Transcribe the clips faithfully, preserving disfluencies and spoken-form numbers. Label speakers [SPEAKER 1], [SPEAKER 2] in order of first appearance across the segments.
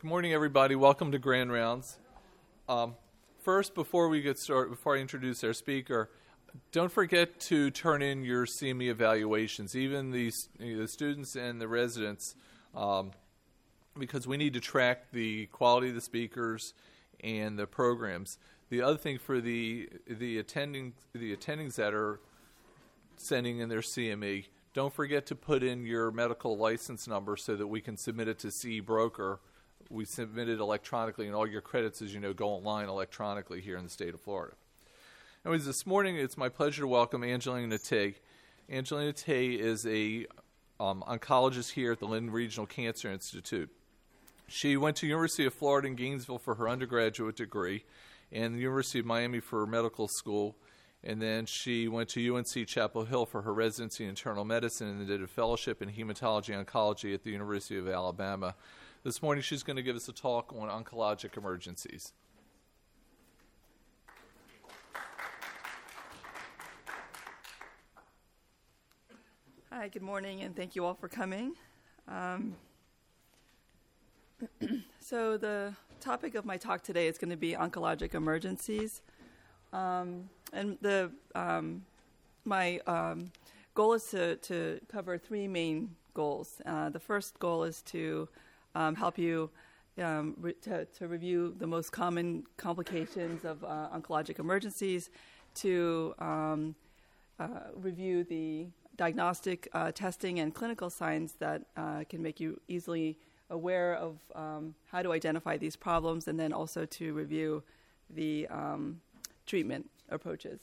[SPEAKER 1] Good morning, everybody. Welcome to Grand Rounds. Um, first, before we get started, before I introduce our speaker, don't forget to turn in your C M E evaluations, even the, the students and the residents, um, because we need to track the quality of the speakers and the programs. The other thing for the the attending the attendings that are sending in their C M E, don't forget to put in your medical license number so that we can submit it to C E Broker. We submit it electronically, and all your credits, as you know, go online electronically here in the state of Florida. Anyways, this morning it's my pleasure to welcome Angelina Tay. Angelina Tay is a um, oncologist here at the Linden Regional Cancer Institute. She went to University of Florida in Gainesville for her undergraduate degree and the University of Miami for medical school. And then she went to U N C Chapel Hill for her residency in internal medicine and then did a fellowship in hematology oncology at the University of Alabama. This morning she's going to give us a talk on oncologic emergencies.
[SPEAKER 2] Hi, good morning, and thank you all for coming. Um, so the topic of my talk today is going to be oncologic emergencies. Um, and the um, my um, goal is to, to cover three main goals. Uh, the first goal is to um, help you um, re- to, to review the most common complications of uh, oncologic emergencies, to um, uh, review the diagnostic uh, testing and clinical signs that uh, can make you easily aware of um, how to identify these problems, and then also to review the um, treatment approaches.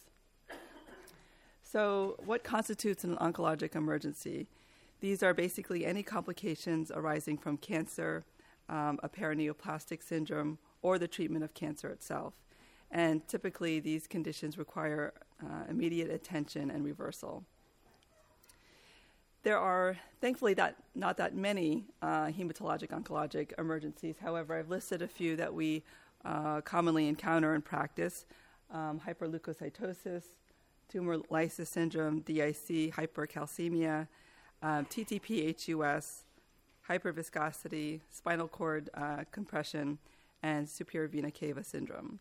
[SPEAKER 2] So what constitutes an oncologic emergency? These are basically any complications arising from cancer, um, a paraneoplastic syndrome, or the treatment of cancer itself. And typically these conditions require uh, immediate attention and reversal. There are, thankfully, that not that many uh, hematologic oncologic emergencies. However, I've listed a few that we uh, commonly encounter in practice. Um, hyperleukocytosis, tumor lysis syndrome, D I C, hypercalcemia, um, T T P H U S, hyperviscosity, spinal cord uh, compression, and superior vena cava syndrome.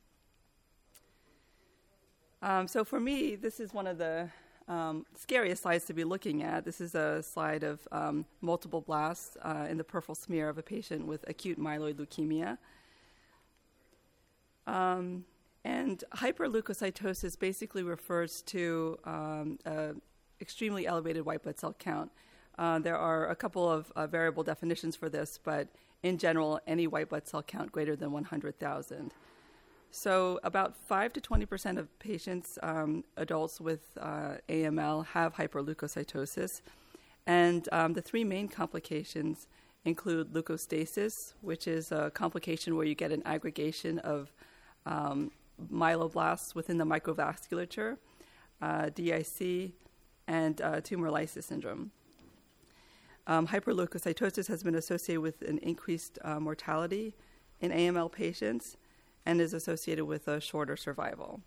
[SPEAKER 2] Um, so for me, this is one of the um, scariest slides to be looking at. This is a slide of um, multiple blasts uh, in the peripheral smear of a patient with acute myeloid leukemia. Um, And hyperleukocytosis basically refers to um, uh, extremely elevated white blood cell count. Uh, there are a couple of uh, variable definitions for this, but in general, any white blood cell count greater than one hundred thousand. So about five to twenty percent of patients, um, adults with uh, A M L, have hyperleukocytosis. And um, the three main complications include leukostasis, which is a complication where you get an aggregation of um, myeloblasts within the microvasculature, uh, D I C, and uh, tumor lysis syndrome. Um, hyperleukocytosis has been associated with an increased uh, mortality in A M L patients and is associated with a shorter survival.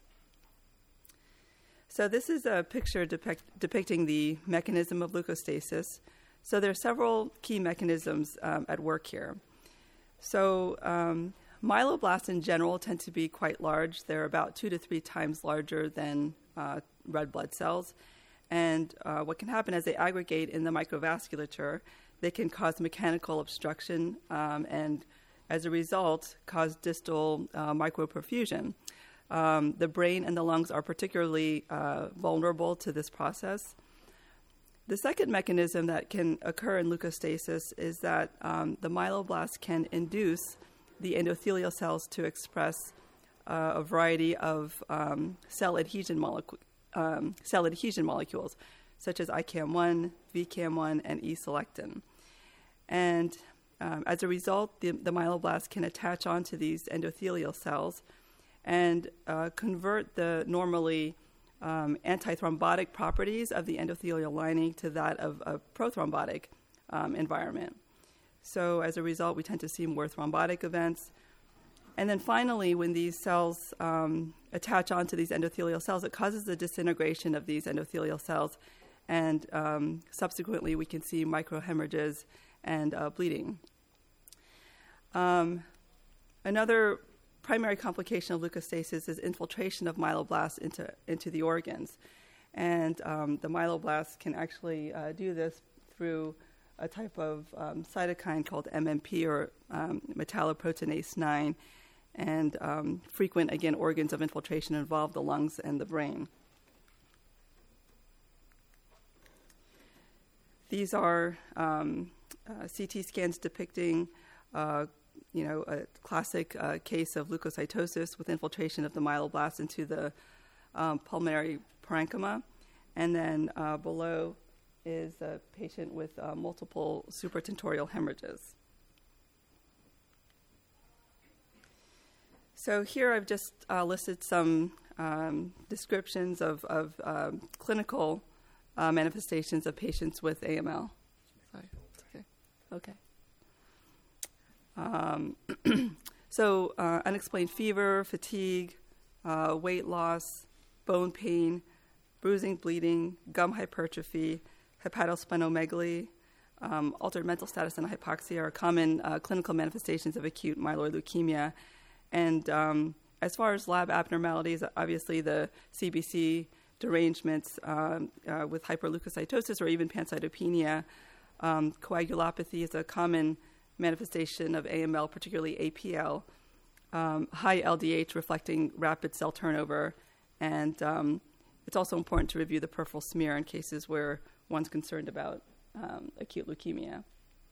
[SPEAKER 2] So this is a picture depict- depicting the mechanism of leukostasis. So there are several key mechanisms um, at work here. So um, myeloblasts in general tend to be quite large. They're about two to three times larger than uh, red blood cells. And uh, what can happen as they aggregate in the microvasculature, they can cause mechanical obstruction um, and, as a result, cause distal uh, microperfusion. Um, the brain and the lungs are particularly uh, vulnerable to this process. The second mechanism that can occur in leukostasis is that um, the myeloblasts can induce the endothelial cells to express uh, a variety of um, cell adhesion molecules, um, cell adhesion molecules, such as I C A M one, V C A M one, and E-selectin. And um, as a result, the, the myeloblasts can attach onto these endothelial cells and uh, convert the normally um, antithrombotic properties of the endothelial lining to that of a prothrombotic um, environment. So as a result, we tend to see more thrombotic events. And then finally, when these cells um, attach onto these endothelial cells, it causes the disintegration of these endothelial cells. And um, subsequently, we can see microhemorrhages and uh, bleeding. Um, another primary complication of leukostasis is infiltration of myeloblasts into, into the organs. And um, the myeloblasts can actually uh, do this through a type of um, cytokine called M M P, or um, metalloproteinase nine. And um, frequent, again, organs of infiltration involve the lungs and the brain. These are um, uh, C T scans depicting, uh, you know, a classic uh, case of leukocytosis with infiltration of the myeloblasts into the um, pulmonary parenchyma. And then uh, below is a patient with uh, multiple supratentorial hemorrhages. So here I've just uh, listed some um, descriptions of, of um, clinical uh, manifestations of patients with A M L. Sorry, it's okay. Okay. Um, so uh, unexplained fever, fatigue, uh, weight loss, bone pain, bruising, bleeding, gum hypertrophy, hepatosplenomegaly, um, altered mental status, and hypoxia are common uh, clinical manifestations of acute myeloid leukemia. And um, as far as lab abnormalities, obviously the C B C derangements um, uh, with hyperleukocytosis or even pancytopenia. Um, coagulopathy is a common manifestation of A M L, particularly A P L. Um, high L D H reflecting rapid cell turnover. And um, it's also important to review the peripheral smear in cases where one's concerned about um, acute leukemia.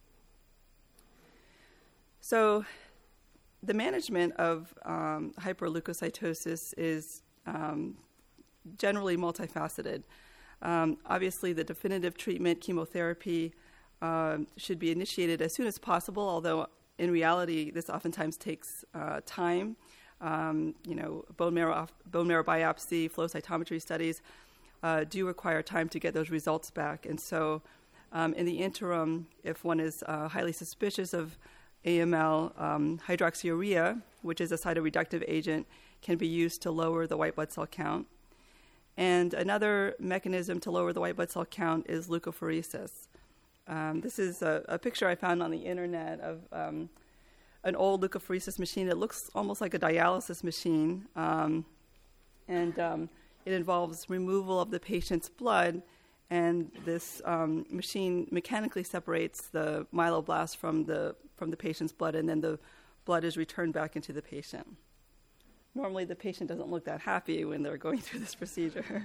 [SPEAKER 2] So the management of um, hyperleukocytosis is um, generally multifaceted. Um, obviously, the definitive treatment, chemotherapy, uh, should be initiated as soon as possible, although in reality, this oftentimes takes uh, time. Um, you know, bone marrow, bone marrow biopsy, flow cytometry studies uh, do require time to get those results back. And so um, in the interim, if one is uh, highly suspicious of A M L, um, hydroxyurea, which is a cytoreductive agent, can be used to lower the white blood cell count. And another mechanism to lower the white blood cell count is leukapheresis. Um, this is a, a picture I found on the internet of um, an old leukapheresis machine. It looks almost like a dialysis machine, um, and um, it involves removal of the patient's blood, and this um, machine mechanically separates the myeloblast from the from the patient's blood, and then the blood is returned back into the patient. Normally, the patient doesn't look that happy when they're going through this procedure.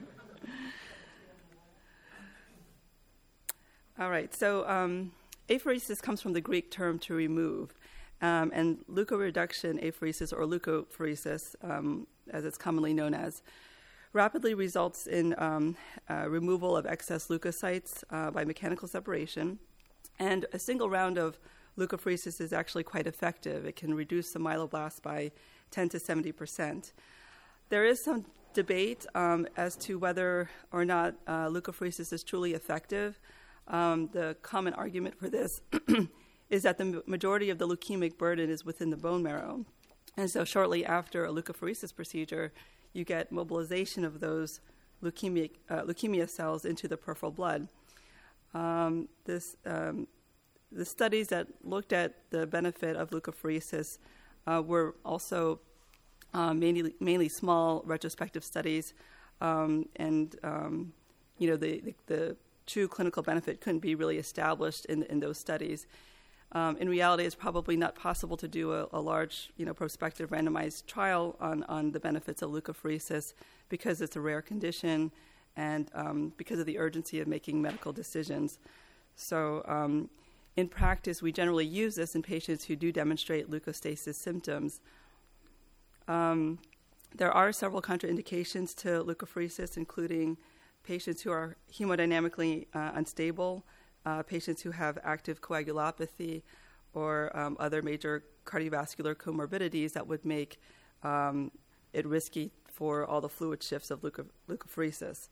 [SPEAKER 2] All right, so um, apheresis comes from the Greek term to remove, um, and leukoreduction apheresis, or leukapheresis, um, as it's commonly known as, rapidly results in um, uh, removal of excess leukocytes uh, by mechanical separation, and a single round of leukapheresis is actually quite effective. It can reduce the myeloblasts by ten to seventy percent. There is some debate um, as to whether or not uh, leukapheresis is truly effective. Um, the common argument for this is that the majority of the leukemic burden is within the bone marrow. And so shortly after a leukapheresis procedure, you get mobilization of those leukemic, uh, leukemia cells into the peripheral blood. Um, this, um, the studies that looked at the benefit of leukapheresis uh, were also uh, mainly, mainly small retrospective studies, um, and um, you know the, the, the true clinical benefit couldn't be really established in, in those studies. Um, in reality, it's probably not possible to do a, a large, you know, prospective randomized trial on, on the benefits of leukapheresis because it's a rare condition and um, because of the urgency of making medical decisions. So um, in practice, we generally use this in patients who do demonstrate leukostasis symptoms. Um, there are several contraindications to leukapheresis, including patients who are hemodynamically uh, unstable, uh, patients who have active coagulopathy, or um, other major cardiovascular comorbidities that would make um, it risky for all the fluid shifts of leuco- leukapheresis.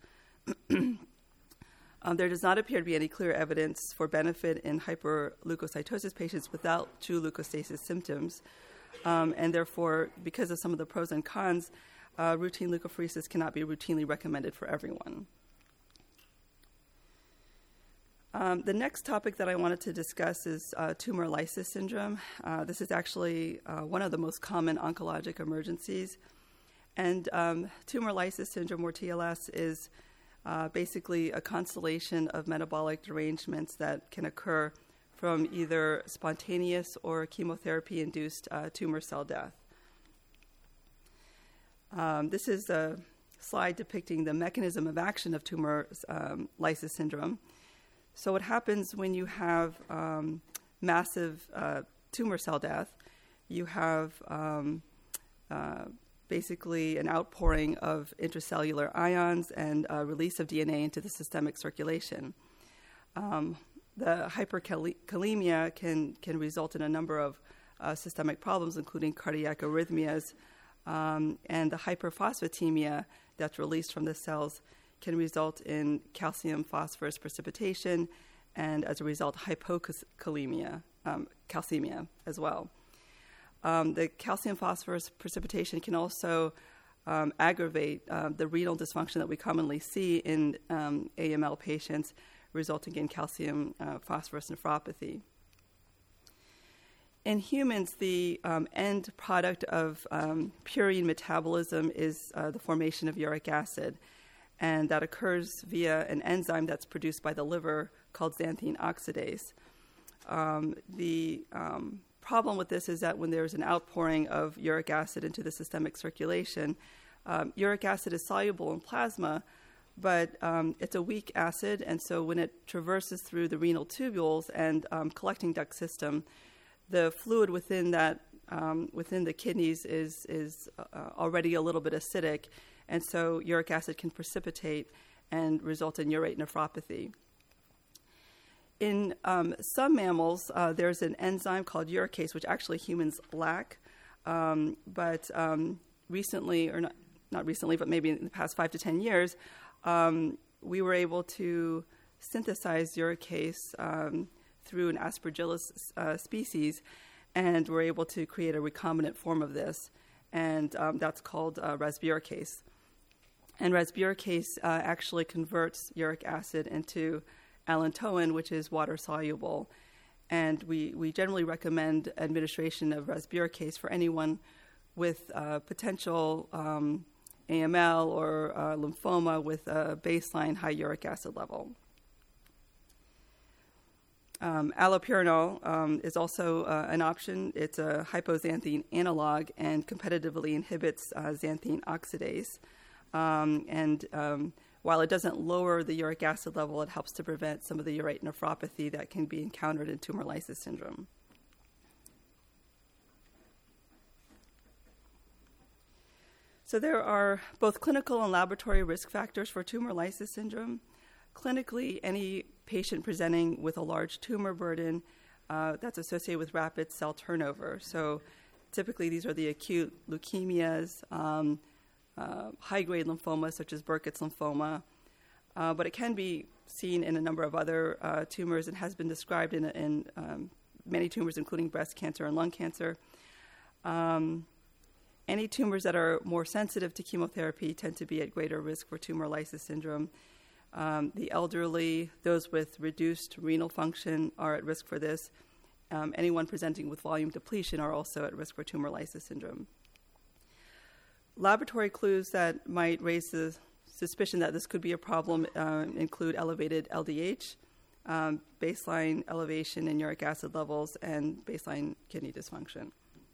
[SPEAKER 2] um, there does not appear to be any clear evidence for benefit in hyperleukocytosis patients without true leukostasis symptoms, um, and therefore, because of some of the pros and cons, uh, routine leukapheresis cannot be routinely recommended for everyone. Um, the next topic that I wanted to discuss is uh, tumor lysis syndrome. Uh, this is actually uh, one of the most common oncologic emergencies. And um, tumor lysis syndrome, or T L S, is uh, basically a constellation of metabolic derangements that can occur from either spontaneous or chemotherapy-induced uh, tumor cell death. Um, this is a slide depicting the mechanism of action of tumor um, lysis syndrome. So what happens when you have um, massive uh, tumor cell death, you have um, uh, basically an outpouring of intracellular ions and uh, release of D N A into the systemic circulation. Um, the hyperkalemia can, can result in a number of uh, systemic problems, including cardiac arrhythmias, um, and the hyperphosphatemia that's released from the cells can result in calcium phosphorus precipitation, and as a result, hypokalemia, um, calcemia as well. Um, the calcium phosphorus precipitation can also um, aggravate uh, the renal dysfunction that we commonly see in um, A M L patients, resulting in calcium uh, phosphorus nephropathy. In humans, the um, end product of um, purine metabolism is uh, the formation of uric acid, and that occurs via an enzyme that's produced by the liver called xanthine oxidase. Um, the um, problem with this is that when there's an outpouring of uric acid into the systemic circulation, um, uric acid is soluble in plasma, but um, it's a weak acid, and so when it traverses through the renal tubules and um, collecting duct system, the fluid within that um, within the kidneys is is uh, already a little bit acidic, and so uric acid can precipitate and result in urate nephropathy. In um, some mammals, uh, there's an enzyme called uricase, which actually humans lack, um, but um, recently, or not, not recently, but maybe in the past five to ten years, um, we were able to synthesize uricase um, through an Aspergillus uh, species, and we're able to create a recombinant form of this, and um, that's called uh, rasburicase. And rasburicase uh, actually converts uric acid into allantoin, which is water-soluble. And we, we generally recommend administration of rasburicase for anyone with uh, potential um, A M L or uh, lymphoma with a baseline high uric acid level. Um, allopurinol um, is also uh, an option. It's a hypoxanthine analog and competitively inhibits uh, xanthine oxidase. Um, and um, while it doesn't lower the uric acid level, it helps to prevent some of the urate nephropathy that can be encountered in tumor lysis syndrome. So there are both clinical and laboratory risk factors for tumor lysis syndrome. Clinically, any patient presenting with a large tumor burden uh, that's associated with rapid cell turnover. So typically these are the acute leukemias, um, uh, high-grade lymphomas such as Burkitt's lymphoma, uh, but it can be seen in a number of other uh, tumors and has been described in, in um, many tumors, including breast cancer and lung cancer. Um, any tumors that are more sensitive to chemotherapy tend to be at greater risk for tumor lysis syndrome. Um, the elderly, those with reduced renal function are at risk for this. Um, anyone presenting with volume depletion are also at risk for tumor lysis syndrome. Laboratory clues that might raise the suspicion that this could be a problem uh, include elevated L D H, um, baseline elevation in uric acid levels, and baseline kidney dysfunction.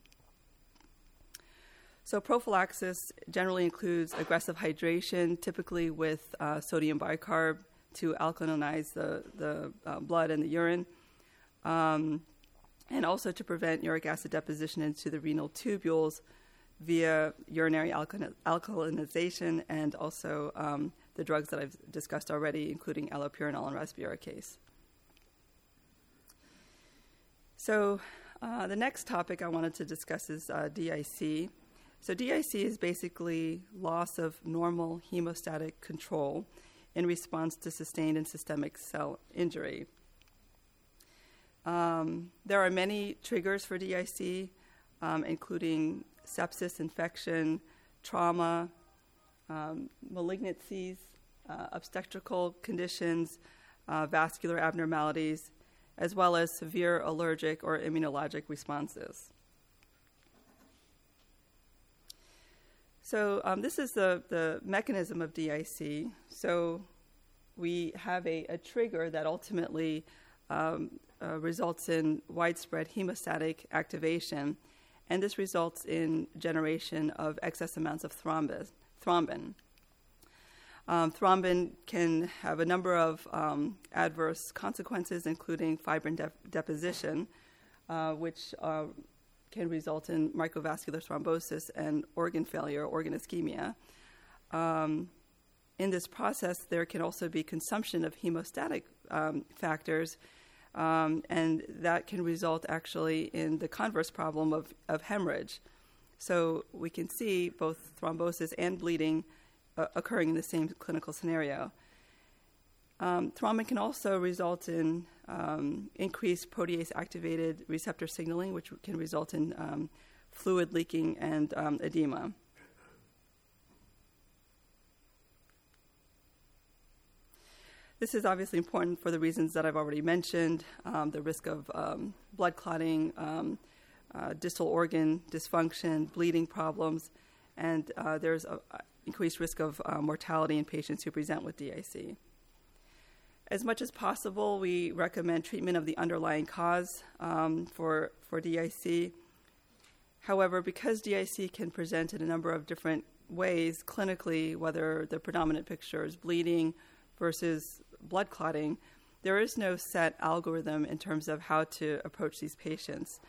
[SPEAKER 2] So prophylaxis generally includes aggressive hydration, typically with uh, sodium bicarb to alkalinize the, the uh, blood and the urine, um, and also to prevent uric acid deposition into the renal tubules via urinary alkali- alkalinization and also um, the drugs that I've discussed already, including allopurinol and rasburicase. So uh, the next topic I wanted to discuss is uh, D I C. So D I C is basically loss of normal hemostatic control in response to sustained and systemic cell injury. Um, there are many triggers for D I C, um, including sepsis, infection, trauma, um, malignancies, uh, obstetrical conditions, uh, vascular abnormalities, as well as severe allergic or immunologic responses. So um, this is the, the mechanism of D I C. So we have a, a trigger that ultimately um, uh, results in widespread hemostatic activation, and this results in generation of excess amounts of thrombus, thrombin. Um, thrombin can have a number of um, adverse consequences, including fibrin de- deposition, uh, which uh, can result in microvascular thrombosis and organ failure, organ ischemia. Um, in this process, there can also be consumption of hemostatic um, factors, um, and that can result actually in the converse problem of, of hemorrhage. So we can see both thrombosis and bleeding uh, occurring in the same clinical scenario. Um, thrombin can also result in um, increased protease-activated receptor signaling, which can result in um, fluid leaking and um, edema. This is obviously important for the reasons that I've already mentioned, um, the risk of um, blood clotting, um, uh, distal organ dysfunction, bleeding problems, and uh, there's an increased risk of uh, mortality in patients who present with D I C. As much as possible, we recommend treatment of the underlying cause um, for, for D I C. However, because D I C can present in a number of different ways clinically, whether the predominant picture is bleeding versus blood clotting, there is no set algorithm in terms of how to approach these patients.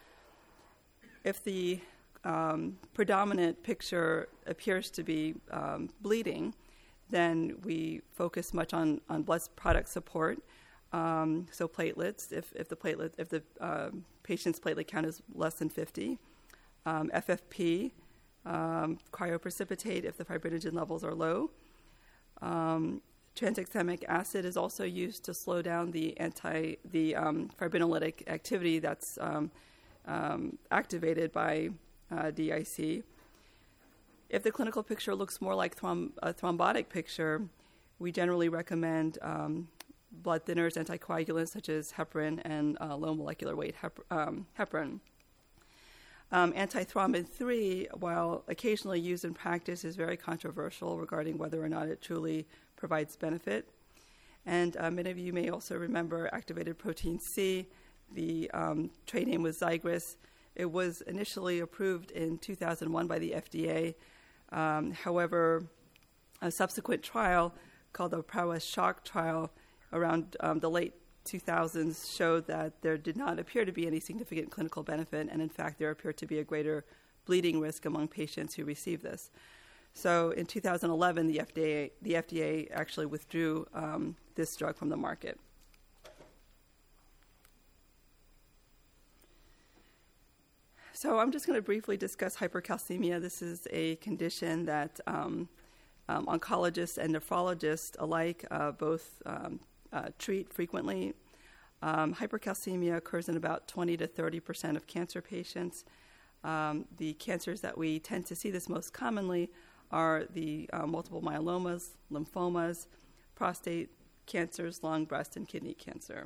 [SPEAKER 2] If the um, predominant picture appears to be um, bleeding, then we focus much on, on blood product support. Um, so platelets, if, if the platelet, if the uh, patient's platelet count is less than fifty, um, F F P, um, cryoprecipitate if the fibrinogen levels are low. Um, Tranexamic acid is also used to slow down the anti the um, fibrinolytic activity that's um, um, activated by uh, D I C. If the clinical picture looks more like throm- a thrombotic picture, we generally recommend um, blood thinners, anticoagulants such as heparin and uh, low molecular weight hep- um, heparin. Um, antithrombin three, while occasionally used in practice, is very controversial regarding whether or not it truly provides benefit. And uh, many of you may also remember activated protein C. The um, trade name was Zygris. It was initially approved in two thousand one by the F D A. Um, however, a subsequent trial called the Prowess Shock trial around um, the late two thousands showed that there did not appear to be any significant clinical benefit, and in fact there appeared to be a greater bleeding risk among patients who received this. So in two thousand eleven, the F D A, the F D A actually withdrew um, this drug from the market. So I'm just going to briefly discuss hypercalcemia. This is a condition that um, um, oncologists and nephrologists alike uh, both um, uh, treat frequently. Um, hypercalcemia occurs in about twenty to thirty percent of cancer patients. Um, the cancers that we tend to see this most commonly are the uh, multiple myelomas, lymphomas, prostate cancers, lung, breast, and kidney cancer.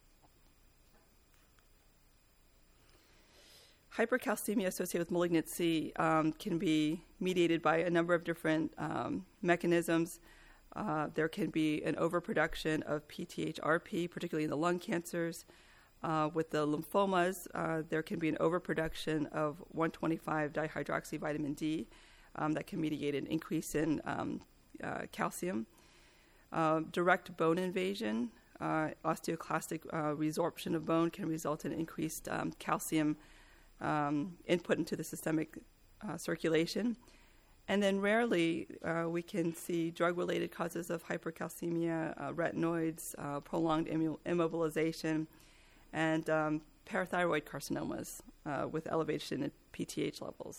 [SPEAKER 2] Hypercalcemia associated with malignancy um, can be mediated by a number of different um, mechanisms. Uh, there can be an overproduction of P T H R P, particularly in the lung cancers. Uh, with the lymphomas, uh, there can be an overproduction of one twenty-five dihydroxyvitamin D um, that can mediate an increase in um, uh, calcium. Uh, direct bone invasion, uh, osteoclastic uh, resorption of bone can result in increased um, calcium um, input into the systemic uh, circulation. And then rarely uh, we can see drug-related causes of hypercalcemia, uh, retinoids, uh, prolonged immo- immobilization, and um, parathyroid carcinomas uh, with elevation in P T H levels.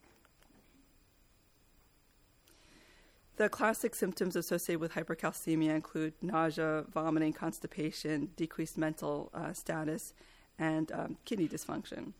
[SPEAKER 2] The classic symptoms associated with hypercalcemia include nausea, vomiting, constipation, decreased mental uh, status, and um, kidney dysfunction.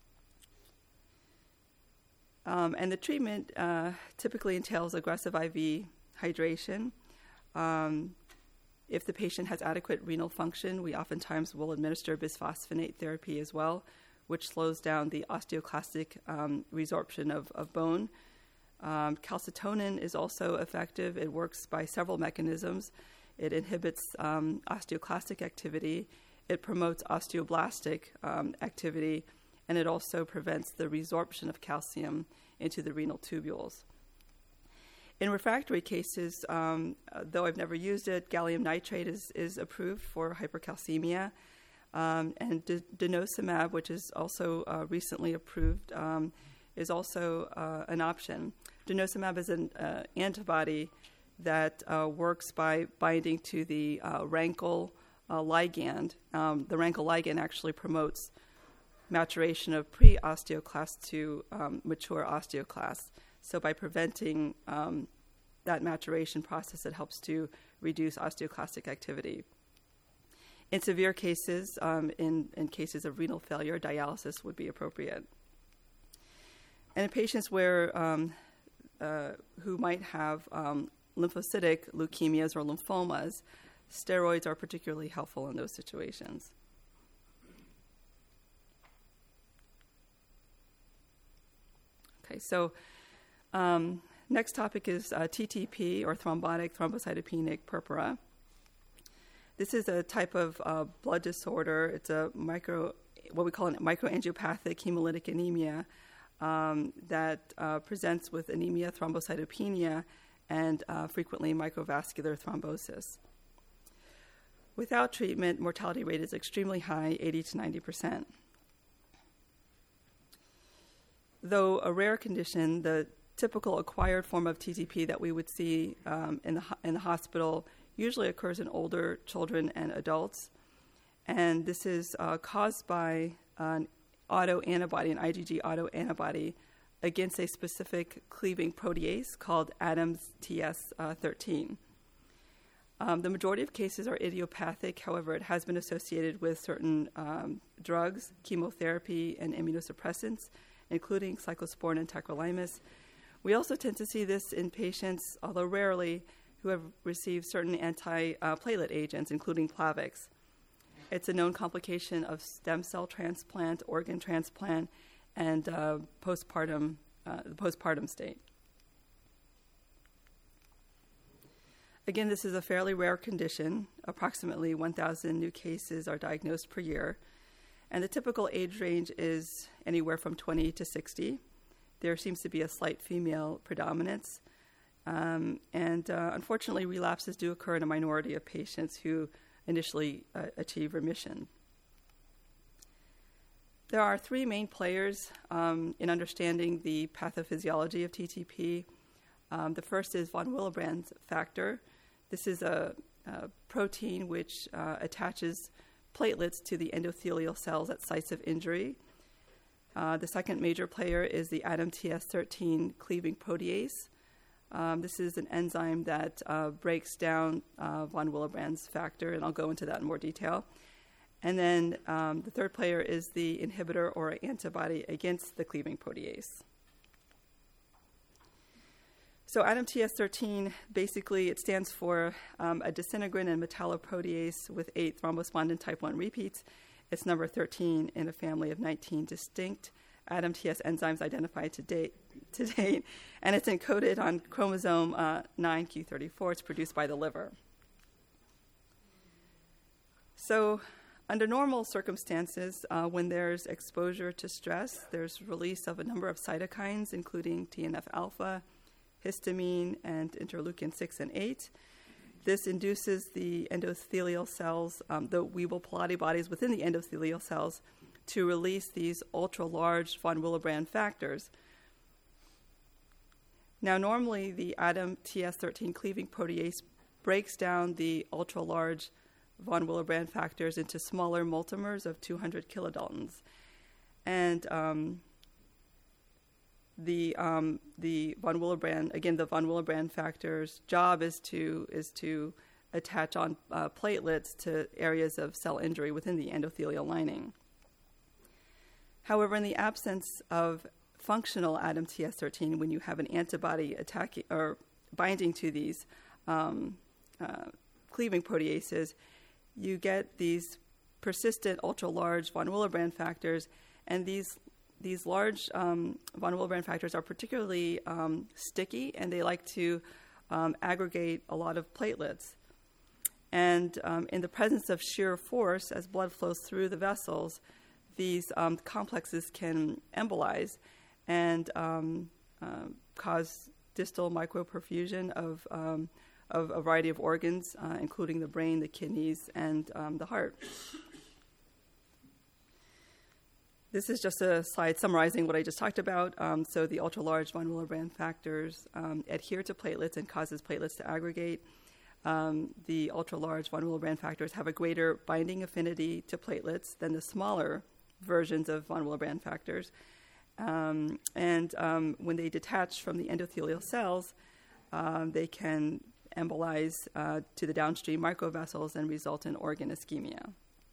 [SPEAKER 2] Um, and the treatment uh, typically entails aggressive I V hydration, um, If the patient has adequate renal function, we oftentimes will administer bisphosphonate therapy as well, which slows down the osteoclastic um, resorption of, of bone. Um, calcitonin is also effective. It works by several mechanisms. It inhibits um, osteoclastic activity. It promotes osteoblastic um, activity, and it also prevents the resorption of calcium into the renal tubules. In refractory cases, um, though I've never used it, gallium nitrate is, is approved for hypercalcemia. Um, and de- denosumab, which is also uh, recently approved, um, is also uh, an option. Denosumab is an uh, antibody that uh, works by binding to the uh, rankle uh, ligand. Um, the rankle ligand actually promotes maturation of pre-osteoclasts to um, mature osteoclasts. So by preventing um, that maturation process, it helps to reduce osteoclastic activity. In severe cases, um, in, in cases of renal failure, dialysis would be appropriate. And in patients where um, uh, who might have um, lymphocytic leukemias or lymphomas, steroids are particularly helpful in those situations. Okay, so um, next topic is uh, T T P, or thrombotic thrombocytopenic purpura. This is a type of uh, blood disorder. It's a micro, what we call a microangiopathic hemolytic anemia um, that uh, presents with anemia, thrombocytopenia, and uh, frequently microvascular thrombosis. Without treatment, mortality rate is extremely high, eighty to ninety percent. Though a rare condition, the typical acquired form of T T P that we would see um, in the in the hospital usually occurs in older children and adults, and this is uh, caused by an autoantibody, an IgG autoantibody against a specific cleaving protease called ADAMTS T S thirteen. Um, the majority of cases are idiopathic. However, it has been associated with certain um, drugs, chemotherapy, and immunosuppressants, including cyclosporin and tacrolimus. We also tend to see this in patients, although rarely, who have received certain anti-platelet agents, including Plavix. It's a known complication of stem cell transplant, organ transplant, and uh, postpartum, uh, the postpartum state. Again, this is a fairly rare condition. Approximately one thousand new cases are diagnosed per year, and the typical age range is anywhere from twenty to sixty. There seems to be a slight female predominance, um, and uh, unfortunately, relapses do occur in a minority of patients who initially uh, achieve remission. There are three main players um, in understanding the pathophysiology of T T P. Um, the first is von Willebrand factor. This is a, a protein which uh, attaches platelets to the endothelial cells at sites of injury. Uh, the second major player is the ADAMTS T S thirteen cleaving protease. Um, this is an enzyme that uh, breaks down uh, von Willebrand's factor, and I'll go into that in more detail. And then um, the third player is the inhibitor or antibody against the cleaving protease. So ADAMTS T S thirteen, basically it stands for um, a disintegrin and metalloprotease with eight thrombospondin type one repeats. It's number thirteen in a family of nineteen distinct ADAMTS T S enzymes identified to date, to date, and it's encoded on chromosome uh, nine q thirty-four. It's produced by the liver. So under normal circumstances, uh, when there's exposure to stress, there's release of a number of cytokines, including T N F alpha, histamine, and interleukin six and eight. This induces the endothelial cells, um, the Weeble Pilates bodies within the endothelial cells, to release these ultra-large von Willebrand factors. Now, normally, the ADAMTS T S thirteen cleaving protease breaks down the ultra-large von Willebrand factors into smaller multimers of two hundred kilodaltons. And um, the um, the von Willebrand, again, the von Willebrand factor's job is to is to attach on uh, platelets to areas of cell injury within the endothelial lining. However, in the absence of functional ADAMTS T S thirteen, when you have an antibody attacking or binding to these um, uh, cleaving proteases, you get these persistent ultra-large von Willebrand factors, and these these large um, von Willebrand factors are particularly um, sticky, and they like to um, aggregate a lot of platelets. And um, in the presence of shear force, as blood flows through the vessels, these um, complexes can embolize and um, uh, cause distal microperfusion of, um, of a variety of organs, uh, including the brain, the kidneys, and um, the heart. This is just a slide summarizing what I just talked about. Um, so the ultra-large von Willebrand factors um, adhere to platelets and causes platelets to aggregate. Um, the ultra-large von Willebrand factors have a greater binding affinity to platelets than the smaller versions of von Willebrand factors. Um, and um, when they detach from the endothelial cells, um, they can embolize uh, to the downstream microvessels and result in organ ischemia.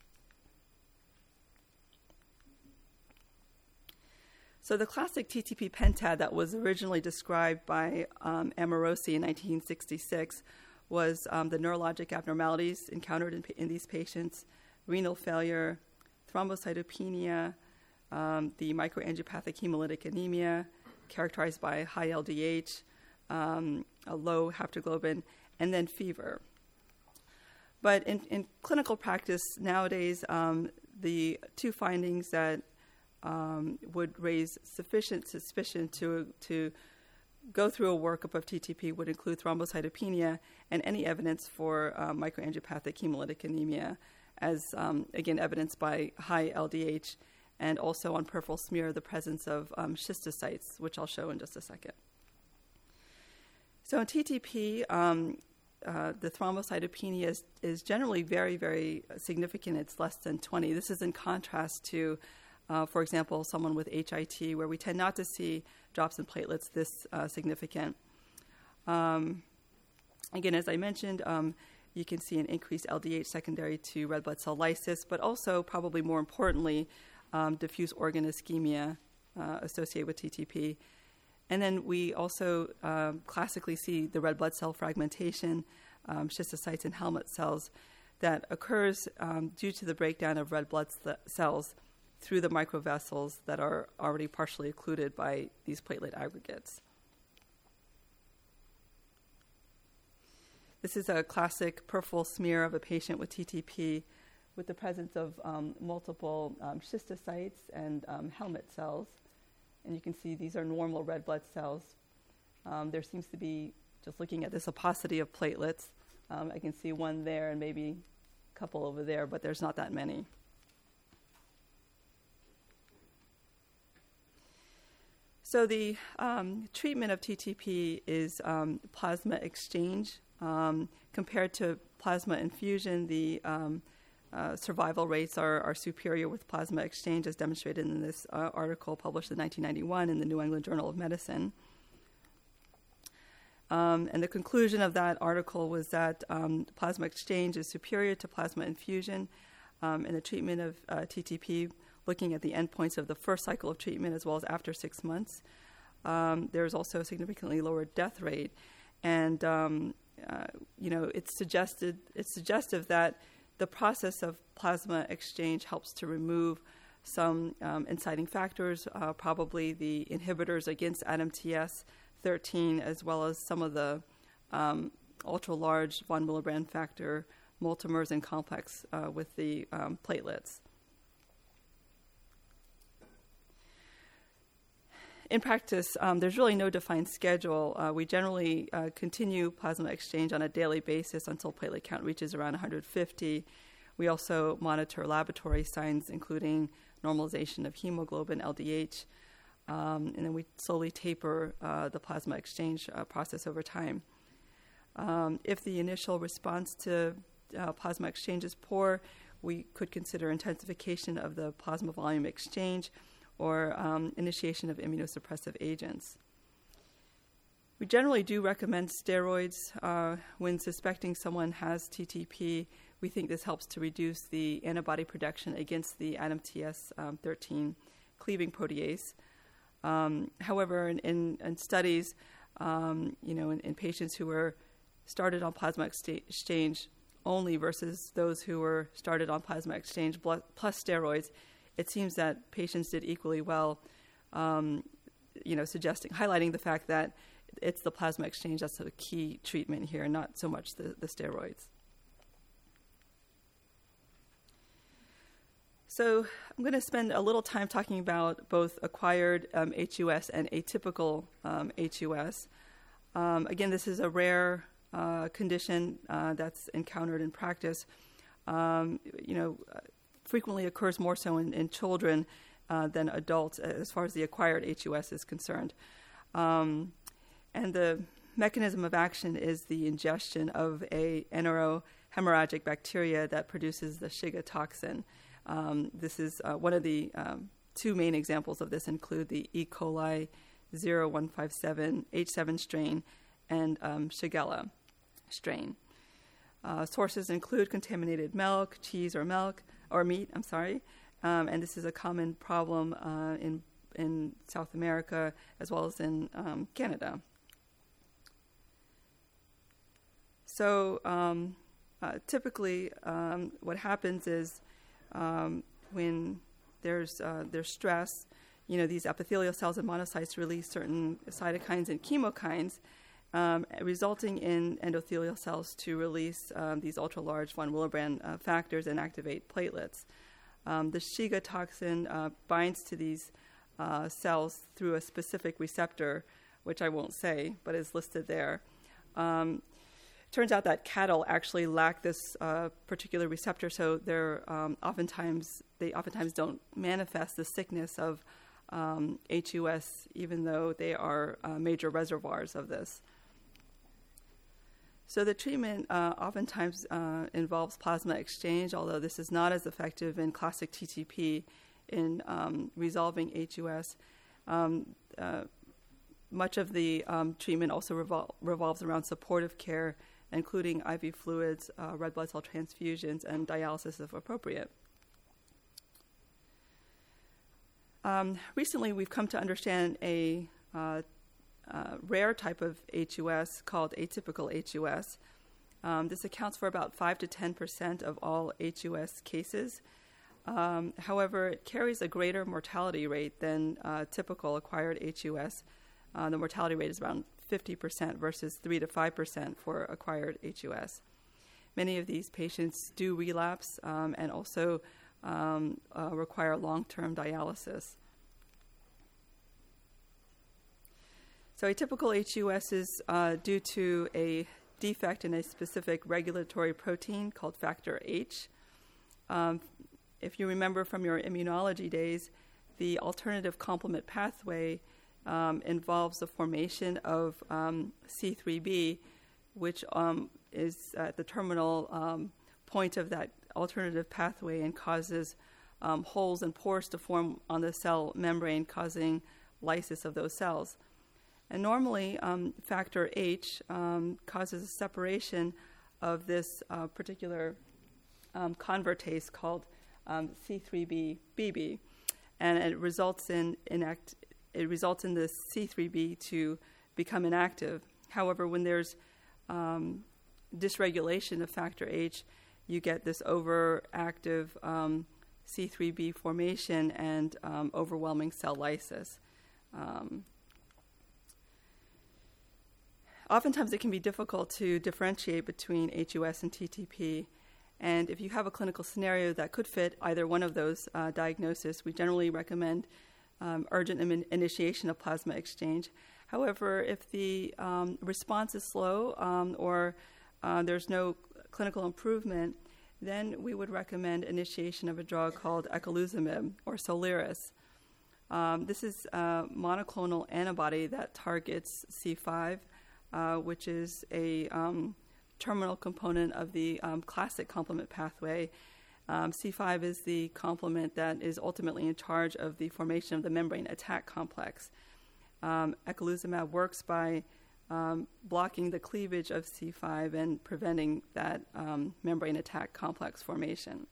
[SPEAKER 2] So the classic T T P pentad that was originally described by um, Amorosi in nineteen sixty-six was um, the neurologic abnormalities encountered in, in these patients, renal failure, thrombocytopenia, um, the microangiopathic hemolytic anemia characterized by high L D H, um, a low haptoglobin, and then fever. But in, in clinical practice nowadays, um, the two findings that Um, would raise sufficient suspicion to to go through a workup of T T P would include thrombocytopenia and any evidence for uh, microangiopathic hemolytic anemia, as um, again evidenced by high L D H, and also on peripheral smear the presence of um, schistocytes, which I'll show in just a second. So in T T P, um, uh, the thrombocytopenia is, is generally very, very significant. It's less than twenty. This is in contrast to Uh, for example, someone with H I T, where we tend not to see drops in platelets this uh, significant. Um, again, as I mentioned, um, you can see an increased L D H secondary to red blood cell lysis, but also, probably more importantly, um, diffuse organ ischemia uh, associated with T T P. And then we also um, classically see the red blood cell fragmentation, um, schistocytes and helmet cells, that occurs um, due to the breakdown of red blood st- cells through the microvessels that are already partially occluded by these platelet aggregates. This is a classic peripheral smear of a patient with T T P with the presence of um, multiple um, schistocytes and um, helmet cells. And you can see these are normal red blood cells. Um, there seems to be, just looking at this, a paucity of platelets. Um, I can see one there and maybe a couple over there, but there's not that many. So the um, treatment of T T P is um, plasma exchange. Um, compared to plasma infusion, the um, uh, survival rates are, are superior with plasma exchange, as demonstrated in this uh, article published in nineteen ninety-one in the New England Journal of Medicine. Um, and the conclusion of that article was that um, plasma exchange is superior to plasma infusion um, in the treatment of uh, T T P, looking at the endpoints of the first cycle of treatment as well as after six months. Um, there's also a significantly lower death rate. And, um, uh, you know, it's suggested, it's suggestive that the process of plasma exchange helps to remove some um, inciting factors, uh, probably the inhibitors against A D A M T S thirteen, as well as some of the um, ultra-large von Willebrand factor multimers and complex uh, with the um, platelets. In practice, um, there's really no defined schedule. Uh, we generally uh, continue plasma exchange on a daily basis until platelet count reaches around one hundred fifty. We also monitor laboratory signs, including normalization of hemoglobin, L D H, um, and then we slowly taper uh, the plasma exchange uh, process over time. Um, if the initial response to uh, plasma exchange is poor, we could consider intensification of the plasma volume exchange or um, initiation of immunosuppressive agents. We generally do recommend steroids uh, when suspecting someone has T T P. We think this helps to reduce the antibody production against the A D A M T S thirteen cleaving protease. Um, however, in, in, in studies, um, you know, in, in patients who were started on plasma exchange only versus those who were started on plasma exchange plus steroids, it seems that patients did equally well, um, you know, suggesting, highlighting the fact that it's the plasma exchange that's the key treatment here, not so much the, the steroids. So I'm going to spend a little time talking about both acquired um, H U S and atypical um, H U S. Um, again, this is a rare uh, condition uh, that's encountered in practice. Um, you know, frequently occurs more so in, in children uh, than adults as far as the acquired H U S is concerned. Um, and the mechanism of action is the ingestion of a enterohemorrhagic bacteria that produces the Shiga toxin. Um, this is uh, one of the um, two main examples of this include the E. coli zero one five seven H seven strain and um, Shigella strain. Uh, sources include contaminated milk, cheese or milk, or meat, I'm sorry, um, and this is a common problem uh, in, in South America as well as in um, Canada. So um, uh, typically um, what happens is Um, when there's uh, there's stress, you know, these epithelial cells and monocytes release certain cytokines and chemokines, um, resulting in endothelial cells to release um, these ultra-large von Willebrand uh, factors and activate platelets. Um, the Shiga toxin uh, binds to these uh, cells through a specific receptor, which I won't say, but is listed there. Um, Turns out that cattle actually lack this uh, particular receptor, so they're um, oftentimes they oftentimes don't manifest the sickness of um, H U S, even though they are uh, major reservoirs of this. So the treatment uh, oftentimes uh, involves plasma exchange, although this is not as effective in classic T T P in um, resolving H U S. Um, uh, much of the um, treatment also revol- revolves around supportive care, including I V fluids, uh, red blood cell transfusions, and dialysis if appropriate. Um, recently, we've come to understand a uh, uh, rare type of H U S called atypical H U S. Um, this accounts for about five to ten percent of all H U S cases. Um, however, it carries a greater mortality rate than uh, typical acquired H U S. Uh, the mortality rate is around fifty percent versus three to five percent for acquired H U S. Many of these patients do relapse um, and also um, uh, require long-term dialysis. So atypical H U S is uh, due to a defect in a specific regulatory protein called factor H. Um, if you remember from your immunology days, the alternative complement pathway Um, involves the formation of um, C three B, which um, is at the terminal um, point of that alternative pathway and causes um, holes and pores to form on the cell membrane, causing lysis of those cells. And normally, um, factor H um, causes a separation of this uh, particular um, convertase called um, C three B B B, and it results in inact. It results in the C three B to become inactive. However, when there's um, dysregulation of factor H, you get this overactive um, C three B formation and um, overwhelming cell lysis. Um, oftentimes, it can be difficult to differentiate between H U S and T T P. And if you have a clinical scenario that could fit either one of those uh, diagnoses, we generally recommend Um, urgent in- initiation of plasma exchange. However, if the um, response is slow um, or uh, there's no clinical improvement, then we would recommend initiation of a drug called eculizumab or Soliris. Um, this is a monoclonal antibody that targets C five, uh, which is a um, terminal component of the um, classic complement pathway. Um, C five is the complement that is ultimately in charge of the formation of the membrane attack complex. Um, eculizumab works by um, blocking the cleavage of C five and preventing that um, membrane attack complex formation.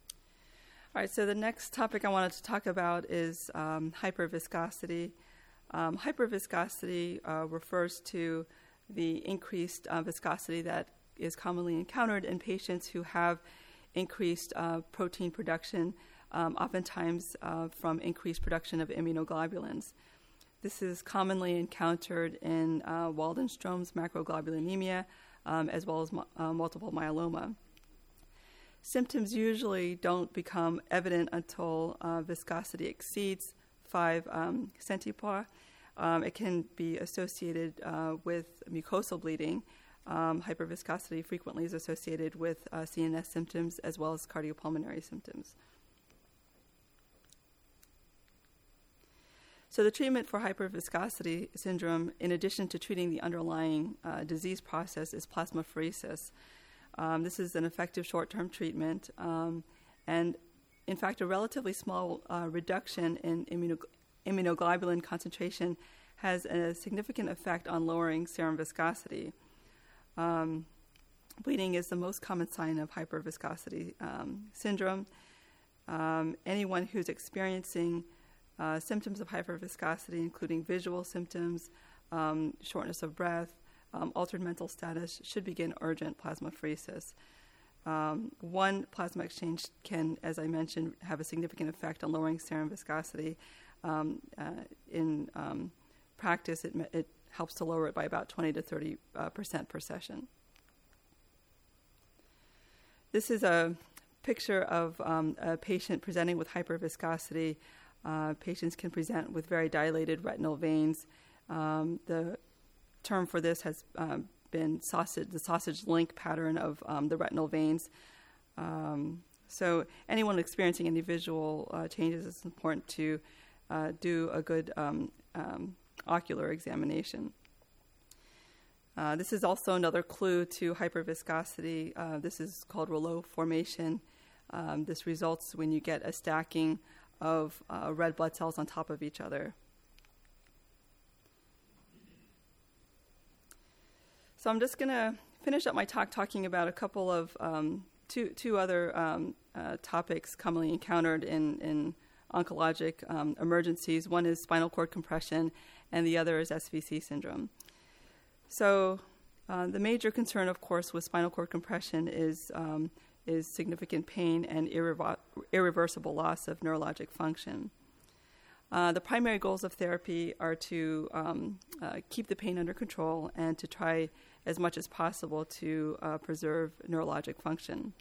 [SPEAKER 2] All right, so the next topic I wanted to talk about is um, hyperviscosity. Um, hyperviscosity uh, refers to the increased uh, viscosity that is commonly encountered in patients who have increased uh, protein production, um, oftentimes uh, from increased production of immunoglobulins. This is commonly encountered in uh, Waldenstrom's macroglobulinemia, um, as well as mu- uh, multiple myeloma. Symptoms usually don't become evident until uh, viscosity exceeds five um, centipois. Um, it can be associated uh, with mucosal bleeding. Um, hyperviscosity frequently is associated with uh, C N S symptoms as well as cardiopulmonary symptoms. So the treatment for hyperviscosity syndrome, in addition to treating the underlying uh, disease process, is plasmapheresis. Um, this is an effective short-term treatment, um, and in fact, a relatively small uh, reduction in immunog- immunoglobulin concentration has a significant effect on lowering serum viscosity. Um, bleeding is the most common sign of hyperviscosity um, syndrome. Um, anyone who's experiencing uh, symptoms of hyperviscosity, including visual symptoms, um, shortness of breath, um, altered mental status, should begin urgent plasmapheresis. Um, one plasma exchange can, as I mentioned, have a significant effect on lowering serum viscosity. Um, uh, in um, practice, it, it helps to lower it by about twenty to thirty uh, percent per session. This is a picture of um, a patient presenting with hyperviscosity. Uh, patients can present with very dilated retinal veins. Um, the term for this has um, been sausage, the sausage link pattern of um, the retinal veins. Um, so anyone experiencing any visual uh, changes, it's important to uh, do a good um, um, ocular examination. Uh, this is also another clue to hyperviscosity. Uh, this is called rouleau formation. Um, this results when you get a stacking of uh, red blood cells on top of each other. So I'm just going to finish up my talk talking about a couple of um, two two other um, uh, topics commonly encountered in, in oncologic um, emergencies. One is spinal cord compression, and the other is S V C syndrome. So uh, the major concern, of course, with spinal cord compression is um, is significant pain and irrevo- irreversible loss of neurologic function. Uh, the primary goals of therapy are to um, uh, keep the pain under control and to try as much as possible to uh, preserve neurologic function.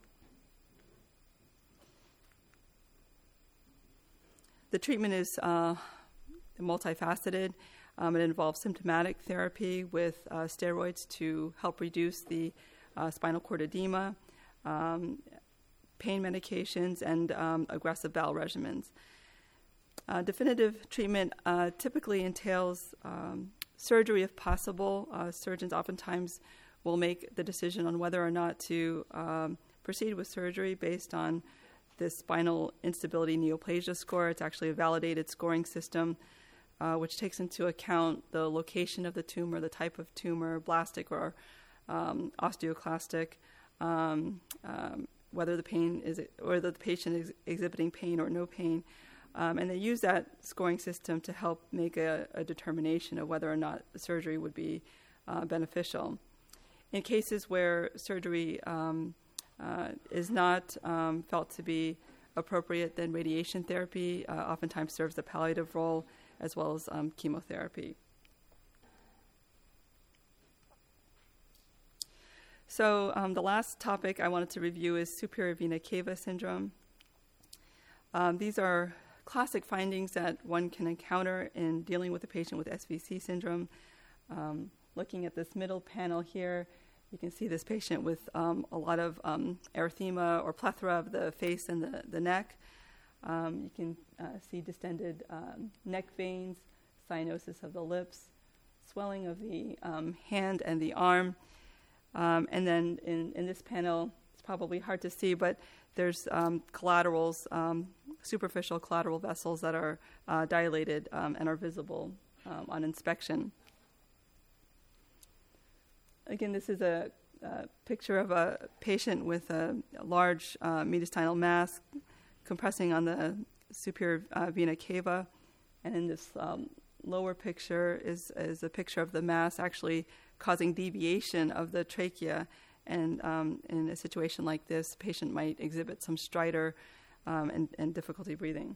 [SPEAKER 2] The treatment is uh, multifaceted. Um, it involves symptomatic therapy with uh, steroids to help reduce the uh, spinal cord edema, um, pain medications, and um, aggressive bowel regimens. Uh, definitive treatment uh, typically entails um, surgery if possible. Uh, surgeons oftentimes will make the decision on whether or not to um, proceed with surgery based on the spinal instability neoplasia score. It's actually a validated scoring system uh, which takes into account the location of the tumor, the type of tumor, blastic or um, osteoclastic, um, um, whether the pain is or whether the patient is exhibiting pain or no pain. Um, and they use that scoring system to help make a, a determination of whether or not surgery would be uh, beneficial. In cases where surgery um, uh, is not um, felt to be appropriate, then radiation therapy uh, oftentimes serves a palliative role as well as um, chemotherapy. So um, the last topic I wanted to review is superior vena cava syndrome. Um, these are classic findings that one can encounter in dealing with a patient with S V C syndrome. Um, looking at this middle panel here, you can see this patient with um, a lot of um, erythema or plethora of the face and the, the neck. Um, you can uh, see distended um, neck veins, cyanosis of the lips, swelling of the um, hand and the arm. Um, and then in, in this panel, it's probably hard to see, but there's um, collaterals, um, superficial collateral vessels that are uh, dilated um, and are visible um, on inspection. Again, this is a, a picture of a patient with a, a large uh, mediastinal mass compressing on the superior uh, vena cava. And in this um, lower picture is, is a picture of the mass actually causing deviation of the trachea. And um, in a situation like this, the patient might exhibit some stridor um, and, and difficulty breathing.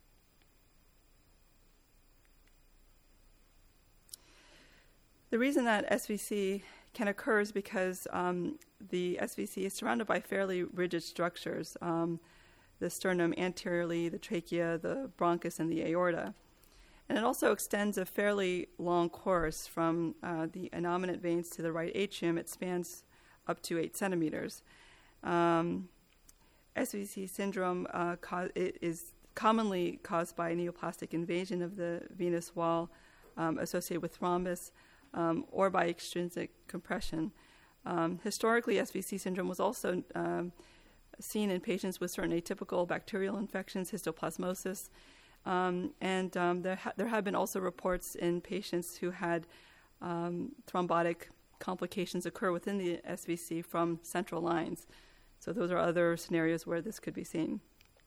[SPEAKER 2] The reason that S V C can occur is because um, the S V C is surrounded by fairly rigid structures, um, the sternum anteriorly, the trachea, the bronchus, and the aorta. And it also extends a fairly long course from uh, the innominate veins to the right atrium. It spans up to eight centimeters. Um, S V C syndrome uh, co- it is commonly caused by neoplastic invasion of the venous wall um, associated with thrombus, Um, or by extrinsic compression. Um, historically, S V C syndrome was also um, seen in patients with certain atypical bacterial infections, histoplasmosis, um, and um, there, ha- there have been also reports in patients who had um, thrombotic complications occur within the S V C from central lines. So those are other scenarios where this could be seen.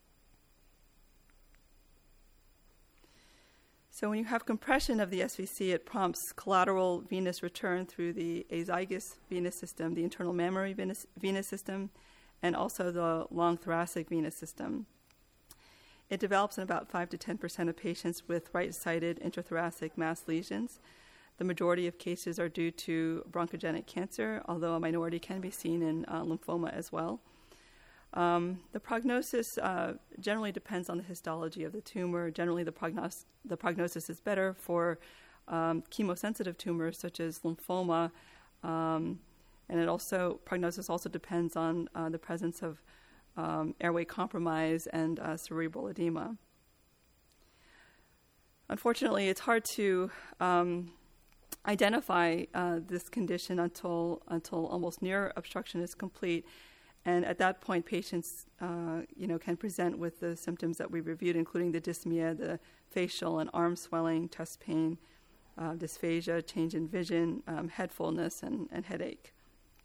[SPEAKER 2] So when you have compression of the S V C, it prompts collateral venous return through the azygous venous system, the internal mammary venous, venous system, and also the long thoracic venous system. It develops in about five to ten percent of patients with right-sided intrathoracic mass lesions. The majority of cases are due to bronchogenic cancer, although a minority can be seen in uh, lymphoma as well. Um, the prognosis uh, generally depends on the histology of the tumor. Generally, the, prognos- the prognosis is better for um, chemosensitive tumors such as lymphoma, um, and it also prognosis also depends on uh, the presence of um, airway compromise and uh, cerebral edema. Unfortunately, it's hard to um, identify uh, this condition until until almost near obstruction is complete. And at that point, patients, uh, you know, can present with the symptoms that we reviewed, including the dyspnea, the facial and arm swelling, chest pain, uh, dysphagia, change in vision, um, head fullness, and, and headache.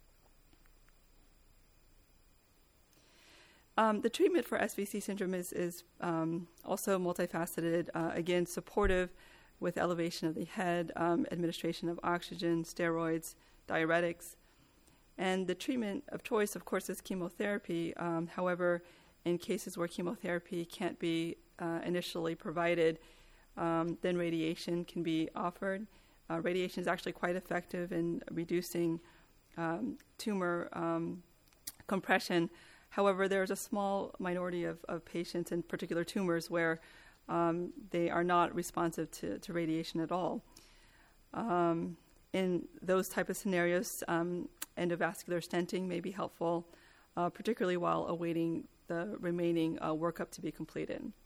[SPEAKER 2] Um, the treatment for S V C syndrome is, is um, also multifaceted, uh, again, supportive with elevation of the head, um, administration of oxygen, steroids, diuretics. And the treatment of choice, of course, is chemotherapy. Um, however, in cases where chemotherapy can't be uh, initially provided, um, then radiation can be offered. Uh, radiation is actually quite effective in reducing um, tumor um, compression. However, there's a small minority of, of patients in particular tumors where um, they are not responsive to, to radiation at all. Um, in those type of scenarios, um, endovascular stenting may be helpful, uh, particularly while awaiting the remaining uh, workup to be completed. All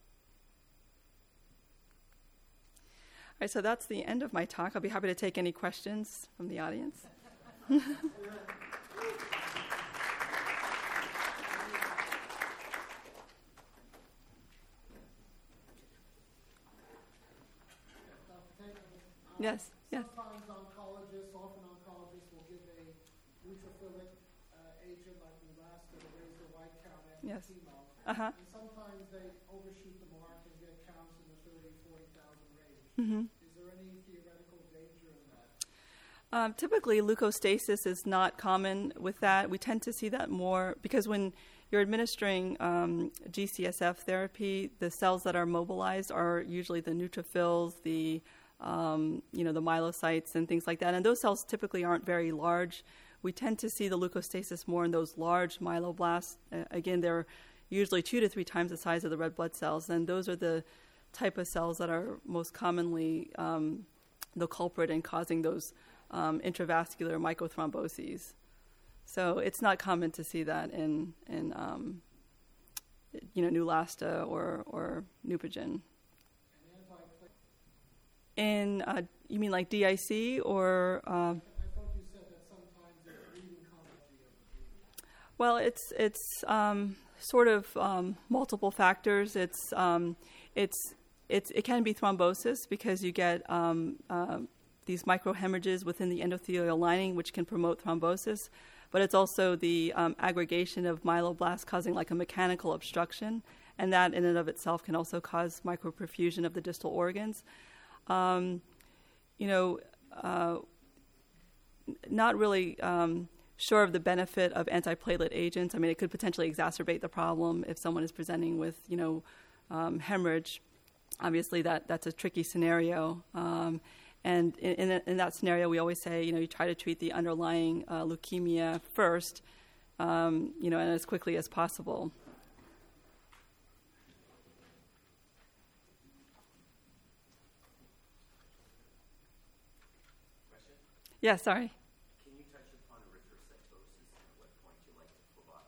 [SPEAKER 2] right, so that's the end of my talk. I'll be happy to take any questions from the audience. Yes, yes.
[SPEAKER 3] Sometimes oncologists, often oncologists, will give a neutrophilic uh, agent like Neulasta to raise the white count after
[SPEAKER 2] Yes.
[SPEAKER 3] chemo.
[SPEAKER 2] Uh-huh.
[SPEAKER 3] And sometimes they overshoot the mark and get counts in the thirty, forty thousand range.
[SPEAKER 2] Mm-hmm.
[SPEAKER 3] Is there any theoretical danger in that?
[SPEAKER 2] Um, typically, leukostasis is not common with that. We tend to see that more because when you're administering um, G C S F therapy, the cells that are mobilized are usually the neutrophils, the um, you know, the myelocytes and things like that. And those cells typically aren't very large. We tend to see the leukostasis more in those large myeloblasts. Uh, again, they're usually two to three times the size of the red blood cells, and those are the type of cells that are most commonly um, the culprit in causing those um, intravascular microthromboses. So it's not common to see that in, in um, you know, Neulasta or, or Neupogen. In, uh, you mean like D I C or? Uh,
[SPEAKER 3] I thought you said that sometimes it's bleeding complicated.
[SPEAKER 2] well, it's it's um, sort of um, multiple factors. It's um, it's it's it can be thrombosis because you get um, uh, these microhemorrhages within the endothelial lining, which can promote thrombosis. But it's also the um, aggregation of myeloblasts causing like a mechanical obstruction, and that in and of itself can also cause microperfusion of the distal organs. um, you know, uh, not really um, sure of the benefit of antiplatelet agents. I mean, it could potentially exacerbate the problem if someone is presenting with, you know, um, hemorrhage. Obviously, that, that's a tricky scenario. Um, and in, in, in that scenario, we always say, you know, you try to treat the underlying uh, leukemia first, um, you know, and as quickly as possible. Yeah, sorry.
[SPEAKER 4] Can you touch upon erythrocytosis and at what point you like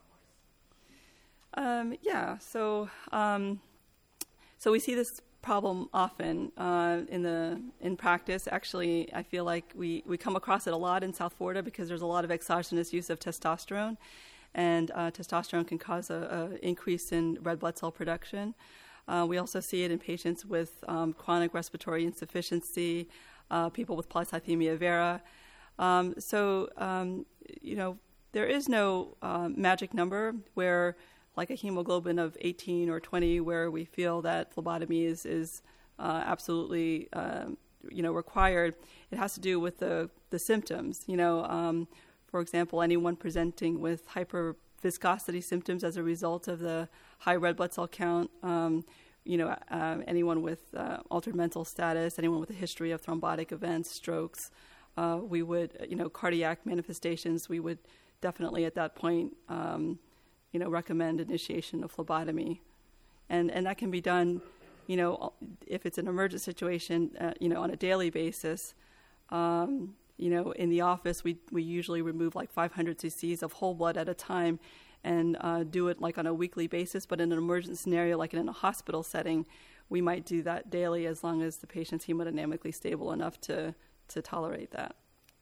[SPEAKER 4] to phlebotomize?
[SPEAKER 2] Um, yeah, so um, so we see this problem often uh, in the in practice. Actually, I feel like we, we come across it a lot in South Florida because there's a lot of exogenous use of testosterone, and uh, testosterone can cause a, a increase in red blood cell production. Uh, we also see it in patients with um, chronic respiratory insufficiency, uh, people with polycythemia vera. Um, so, um, you know, there is no uh, magic number where, like a hemoglobin of eighteen or twenty, where we feel that phlebotomy is, is uh, absolutely, uh, you know, required. It has to do with the, the symptoms. You know, um, for example, anyone presenting with hyperviscosity symptoms as a result of the high red blood cell count, um, you know, uh, anyone with uh, altered mental status, anyone with a history of thrombotic events, strokes, uh, we would, you know, cardiac manifestations, we would definitely at that point, um, you know, recommend initiation of phlebotomy. And and that can be done, you know, if it's an emergent situation, uh, you know, on a daily basis. Um, you know, in the office, we we usually remove like five hundred cc's of whole blood at a time and uh, do it like on a weekly basis. But in an emergent scenario, like in a hospital setting, we might do that daily as long as the patient's hemodynamically stable enough to, to tolerate that.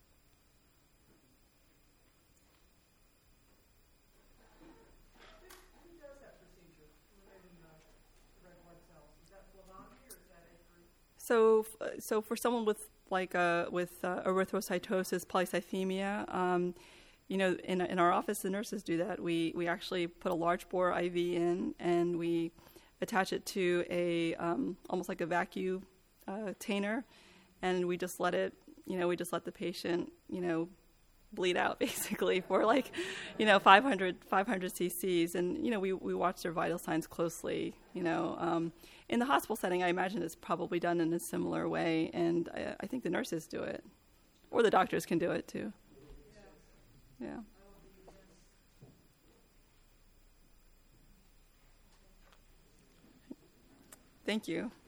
[SPEAKER 3] Who does that procedure, removing the red blood cells? Is that phlebotomy or is that apheresis?
[SPEAKER 2] So, so for someone with like uh, with uh, erythrocytosis, polycythemia, um, you know, in in our office, the nurses do that. We we actually put a large bore I V in, and we attach it to a um, almost like a vacuum uh, tainer, and we just let it, you know, we just let the patient, you know, bleed out basically for like, you know, five hundred cc's, and you know, we we watch their vital signs closely. You know, um, in the hospital setting, I imagine it's probably done in a similar way, and I, I think the nurses do it, or the doctors can do it too. Yeah. Thank you.